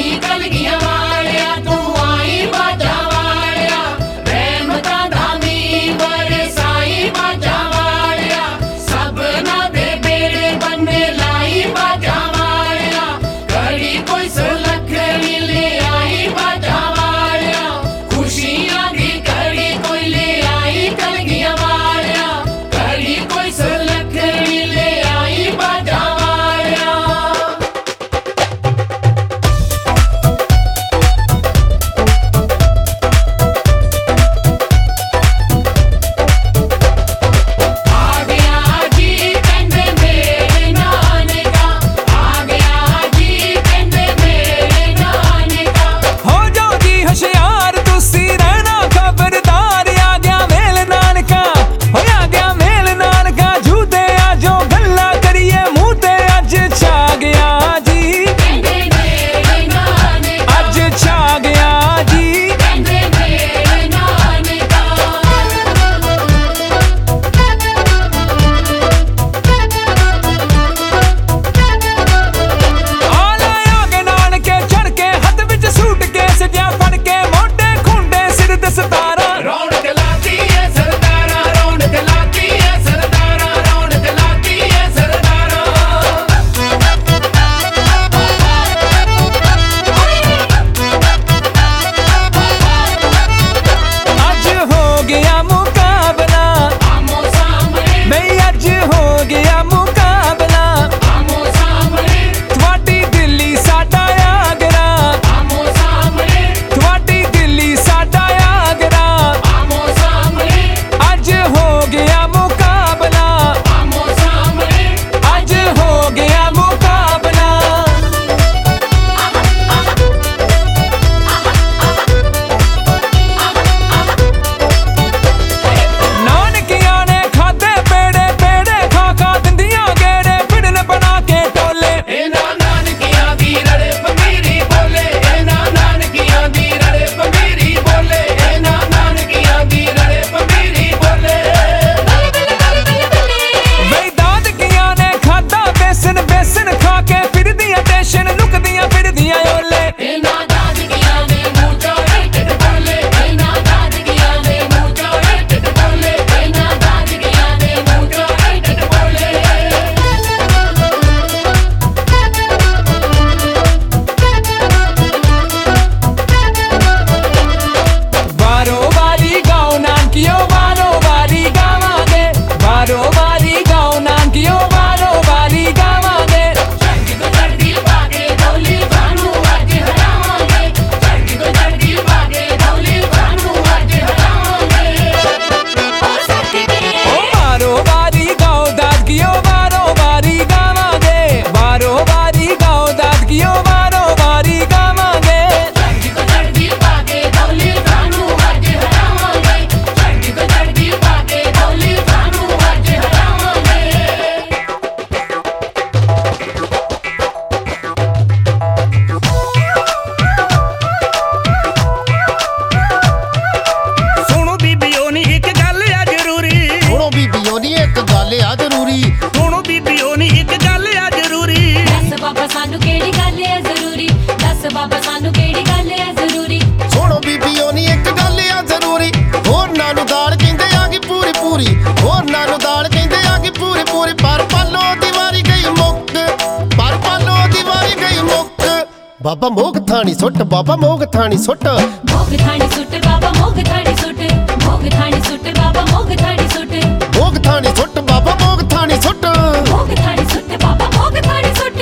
बाबा मोग थानी सुट बाबा मोग थानी सुट मोग थानी सुट बाबा मोग थानी सुट मोग थानी सुट बाबा मोग थानी सुट मोग थानी सुट बाबा मोग थानी सुट मोग थानी सुट बाबा मोग थानी सुट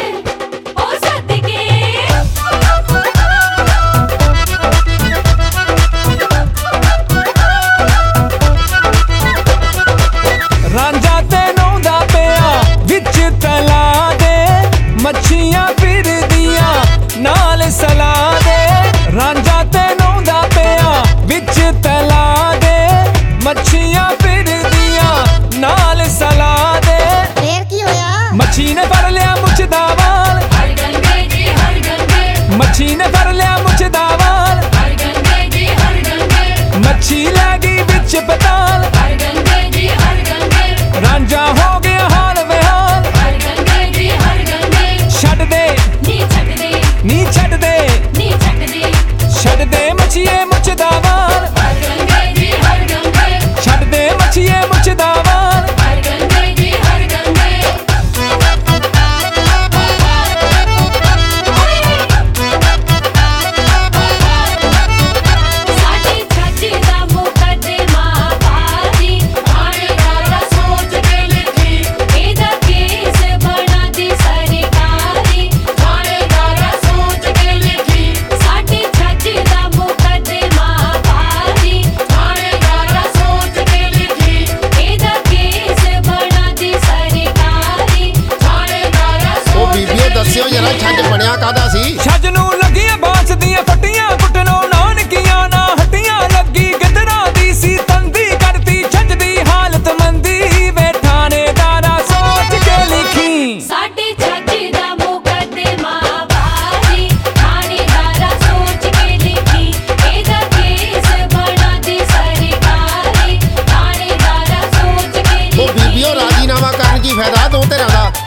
ओ सदके रांझा ते नौंदा पिया विच तला दे मच्छियां फिरदियां नाल सला दे रांझा ते नौंदा पिया विच तला दे मच्छियां फिरदियां नाल सला दे ਤੇਰਾ ਛੱਜ ਬਣਿਆ ਕਾਦਾ ਸੀ? ਛੱਜ ਨੂੰ ਲੱਗੀਆਂ ਬਾਂਸ ਦੀਆਂ ਫੱਟੀਆਂ ਕੁੱਟਣੋਂ ਨਾਨਕੀਆਂ ਨਾ ਹੱਟੀਆਂ ਲੱਗੀ ਗਿੱਦੜਾਂ ਦੀ ਸੀ ਤੰਦੀ ਕਰਤੀ ਛੱਜ ਦੀ ਹਾਲਤ ਮੰਦੀ ਵੇ ਥਾਣੇਦਾਰਾ ਸੋਚ ਕੇ ਲਿਖੀ ਸਾਡੇ ਛੱਜ ਦਾ ਮੁਕੱਦਮਾ ਬਾਜੀ ਥਾਣੇਦਾਰਾ ਸੋਚ ਕੇ ਲਿਖੀ ਇਹਦਾ ਕੇਸ ਬਣਾ ਦੇ ਸਰਕਾਰੀ ਥਾਣੇਦਾਰਾ ਸੋਚ ਕੇ ਉਹ ਲਿਖੀ ਬੀਬੀਓ ਰਾਜੀਨਾਮਾ ਕਰਨ ਕੀ ਫਾਇਦਾ ਦੋ ਧਿਰਾਂ ਦਾ?